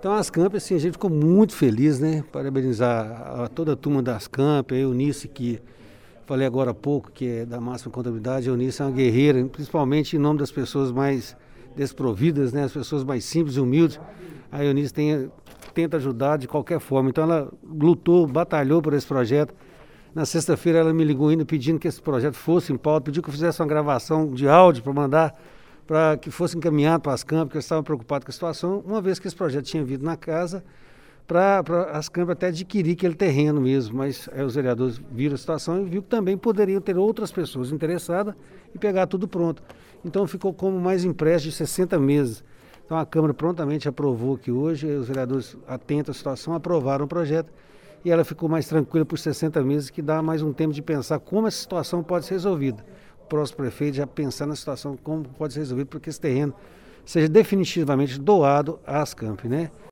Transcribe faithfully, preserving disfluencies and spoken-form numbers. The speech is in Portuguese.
Então as Camp, assim, a gente ficou muito feliz, né? Parabenizar a toda a turma das Camp, a Eunice, que falei agora há pouco, que é da Máxima Contabilidade. A Eunice é uma guerreira, principalmente em nome das pessoas mais desprovidas, né? As pessoas mais simples e humildes. A Eunice tem, tenta ajudar de qualquer forma. Então ela lutou, batalhou por esse projeto. Na sexta-feira ela me ligou ainda pedindo que esse projeto fosse em pauta, pediu que eu fizesse uma gravação de áudio para mandar, para que fosse encaminhado para as Camp, porque eu estava preocupado com a situação, uma vez que esse projeto tinha vindo na casa, para as Camp até adquirir aquele terreno mesmo, mas aí os vereadores viram a situação e viram que também poderiam ter outras pessoas interessadas e pegar tudo pronto. Então ficou como mais empréstimo de sessenta meses. Então a Câmara prontamente aprovou aqui hoje, os vereadores atentos à situação aprovaram o projeto e ela ficou mais tranquila por sessenta meses, que dá mais um tempo de pensar como essa situação pode ser resolvida. O próximo prefeito já pensar na situação como pode ser resolvida para que esse terreno seja definitivamente doado às Camp, né?